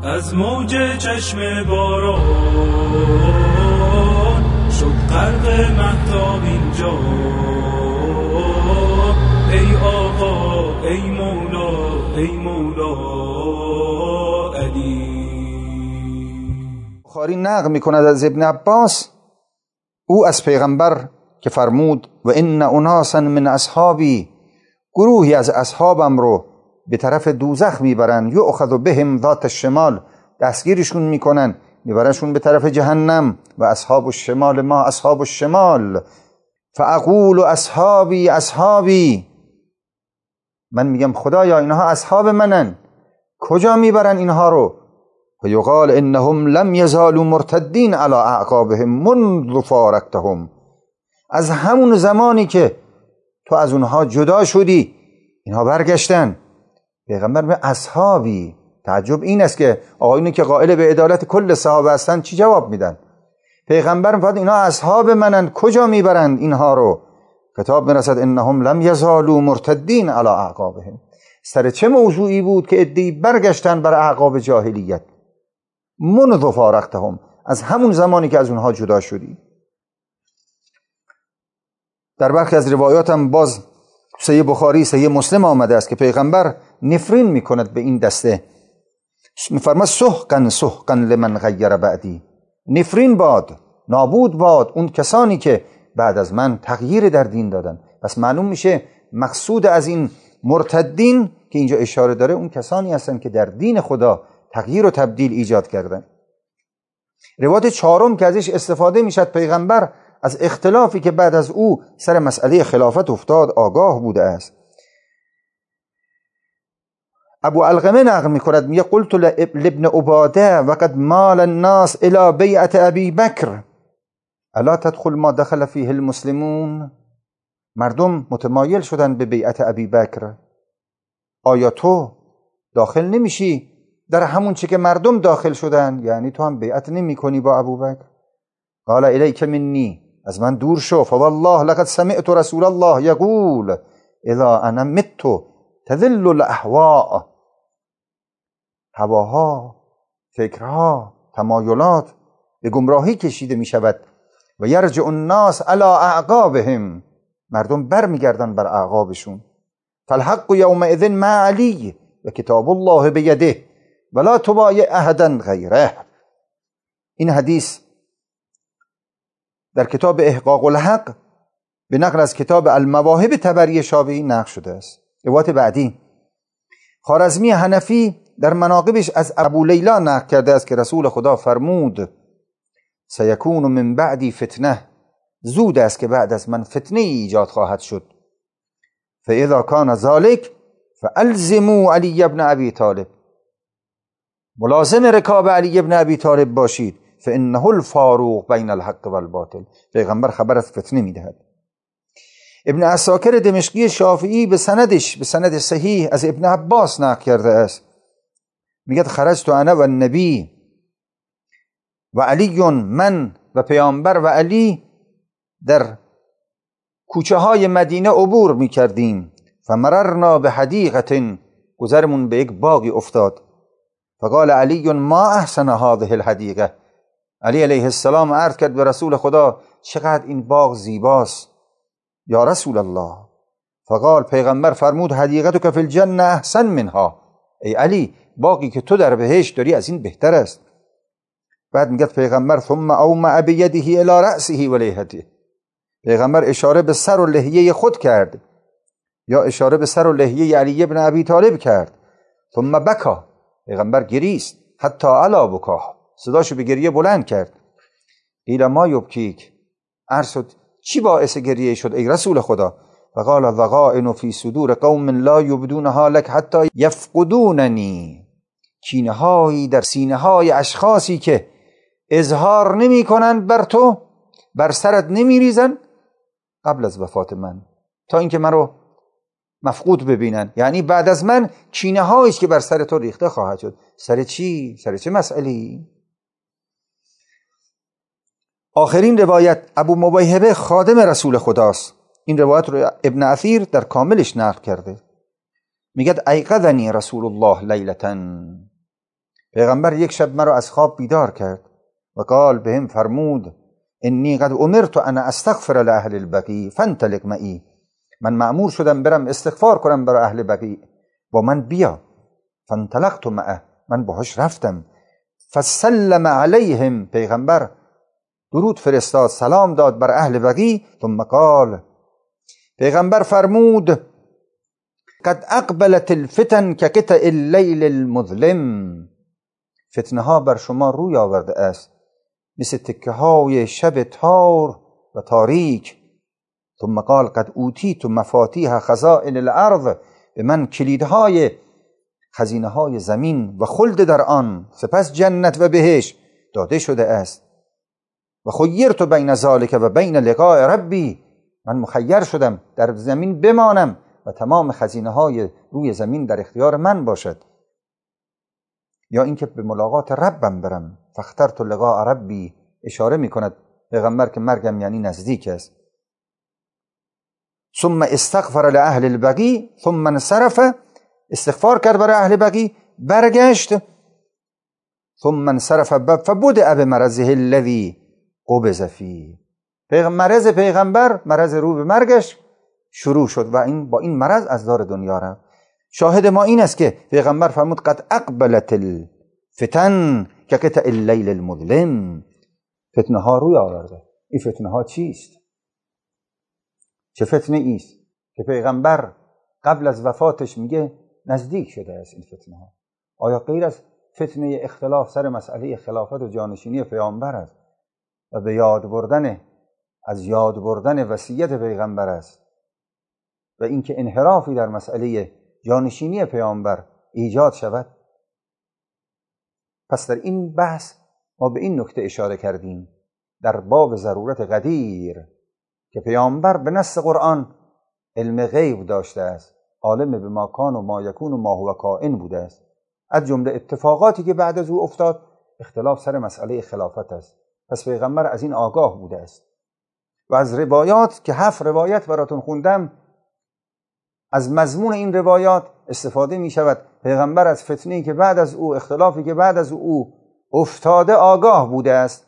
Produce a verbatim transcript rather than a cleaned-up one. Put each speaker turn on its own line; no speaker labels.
از موج چشم باران شد غرق مهتاب اینجا. ای آقا ای مولا ای مولا علی.
بخاری نقل میکند از ابن عباس، او از پیغمبر که فرمود و ان اناسا من اصحابی، گروهی از اصحابم رو به طرف دوزخ میبرن، یؤخذ بهم ذات الشمال، دستگیرشون میکنن میبرنشون به طرف جهنم، و اصحاب الشمال ما اصحاب الشمال، فاقول اصحابی اصحابی، من میگم خدایا اینها اصحاب منن، کجا میبرن اینها رو؟ فیقال انهم لم یزالوا مرتدین علی اعقابهم منذ فارقتهم، از همون زمانی که تو از اونها جدا شدی اینها برگشتن. پیغمبر به اصحابی، تعجب این است که آقایونی که قائل به عدالت کل صحابه هستند چی جواب میدن؟ پیغمبر میگه اینا اصحاب منن، کجا میبرند اینها رو؟ خطاب میرسد انهم لم یزالوا مرتدین علی اعقابهم. سر چه موضوعی بود که عده‌ای برگشتن بر اعقاب جاهلیت؟ منذ فارقتهم، از همون زمانی که از اونها جدا شدی. در برخی از روایات هم باز صحیح بخاری صحیح مسلم آمده است که پیغمبر نفرین میکند به این دسته، میفرماید سحقا سحقا لمن غیر بعدی، نفرین باد، نابود باد اون کسانی که بعد از من تغییر در دین دادن. پس معلوم میشه مقصود از این مرتدین که اینجا اشاره داره اون کسانی هستن که در دین خدا تغییر و تبدیل ایجاد کردن. روایت چهارم که ازش استفاده میشد، پیغمبر از اختلافی که بعد از او سر مسئله خلافت افتاد آگاه بوده است. ابو علقمه نقل میکند، میگه قلت لابن عباده وقد مال الناس الى بیعت ابی بکر الا تدخل ما دخل فیه المسلمون، مردم متمایل شدن به بیعت ابی بکر، آیا تو داخل نمیشی در همون چه که مردم داخل شدن؟ یعنی تو هم بیعت نمی کنی با ابو بکر؟ قال الیک منی، از من دور شو، فوالله لقد سمعت رسول الله یقول اذا انا مت تذل الاهواء، هواها، فکرها، تمایلات به گمراهی کشیده می شود، و یرجع الناس علی اعقابهم، مردم بر می گردن بر اعقابشون. فالحق یومئذ مع علی و کتاب الله بیده ولا تبایع احدا غیره. این حدیث در کتاب احقاق الحق به نقل از کتاب المواهب طبری شابهی نقل شده است. روایت بعدی، خوارزمی حنفی در مناقبش از ابو لیلا نقل کرده است که رسول خدا فرمود سیکون من بعدی فتنه، زود است که بعد از من فتنه ایجاد خواهد شد، فاذا کان ذلك فالزموا علی ابن ابی طالب، ملازم رکاب علی ابن ابی طالب باشید، فانه الفاروق بین الحق والباطل. پیغمبر خبر از فتنه میدهد. ابن عساکر دمشقی شافعی به سندش به سند صحیح از ابن عباس نقل کرده است، میگه خرجت انا و النبی و علی، من و پیامبر و علی در کوچه های مدینه عبور میکردیم، فمررنا به حدیقه، گذرمون به یک باغی افتاد، فقال علی ما احسن هذه الحدیقه، علی علیه السلام عرض کرد به رسول خدا چقدر این باغ زیباست یا رسول الله. فقال، پیغمبر فرمود حدیقتک فی الجنه احسن منها، ای علی باغی که تو در بهشت داری از این بهتر است. بعد میگه پیغمبر ثم اومع بیده الی رأسه و لیحته، پیغمبر اشاره به سر و لحیه خود کرد یا اشاره به سر و لحیه علی ابن ابی طالب کرد. ثم بکا، پیغمبر گریست، حتی علا بکاه، صداشو به گریه بلند کرد. قیل ما یبکیک، عرض شد چی باعث گریه شد ای رسول خدا؟ فقال ضغائن فی صدور قوم لا یبدونها لک حتی یفقدوننی، کینه هایی در سینه های اشخاصی که اظهار نمی کنند بر تو، بر سرت نمی ریزن قبل از وفات من، تا اینکه من رو مفقود ببینن. یعنی بعد از من کینه هایی که بر سر تو ریخته خواهد شد. سر چی؟ سر چه مسئله‌ای؟ آخرین روایت ابو مبیهبه خادم رسول خداست. این روایت رو ابن اثیر در کاملش نقل کرده. میگه ایقظنی رسول الله لیلتن، پیغمبر یک شب مرا از خواب بیدار کرد و قال بهم فرمود انی قد امرت ان استغفر لاهل البقیع فانطلق معی، من مأمور شدم برم استغفار کنم برای اهل بقیع، با من بیا. فانطلقت معه، من باهاش رفتم. فسلم علیهم، پیغمبر درود فرستاد، سلام داد بر اهل بقیع. ثم قال، پیغمبر فرمود قد اقبلت الفتن كقطع اللیل المظلم، فتنه ها بر شما روی آورده است مثل تکه های شب تار و تاریک. ثم قال قد اوتیت مفاتیح خزائن الارض، به من کلیدهای خزینه های زمین و خلد در آن، سپس جنت و بهشت داده شده است. و خیرت بین ذلک و بین لقاء ربی، من مخیر شدم در زمین بمانم و تمام خزینه های روی زمین در اختیار من باشد، یا اینکه به ملاقات ربم برم. فاخترت لقاء ربی، اشاره می کند پیغمبر که مرگم یعنی نزدیک است. ثم استغفر لاهل البقیع ثم انصرف، استغفار کرد برای اهل بقیع، برگشت. ثم انصرف فبدأ بمرضه الذی قبض فیه، مرض پیغمبر، مرض رو به مرگش شروع شد و این با این مرض از دار دنیا رفت. شاهد ما این است که پیغمبر فرمود قد اقبلت الفتن كقطع اللیل المظلم، فتنه ها روی آورده. این فتنه ها چیست؟ چه فتنه ایست که پیغمبر قبل از وفاتش میگه نزدیک شده است این فتنه ها؟ آیا غیر از فتنه اختلاف سر مسئله خلافت و جانشینی پیامبر است و به یاد بردن از یاد بردن وصیت پیغمبر است و اینکه انحرافی در مسئله جانشینی پیامبر ایجاد شود؟ پس در این بحث ما به این نکته اشاره کردیم در باب ضرورت قدیر که پیامبر به نص قرآن علم غیب داشته است، عالم به ما کان و ما یکون و ما هو کائن بوده است. از جمله اتفاقاتی که بعد از او افتاد اختلاف سر مسئله خلافت است. پس پیغمبر از این آگاه بوده است و از روایات که هفت روایت براتون خوندم، از مضمون این روایات استفاده می شود. پیغمبر از فتنه‌ای که بعد از او، اختلافی که بعد از او افتاده آگاه بوده است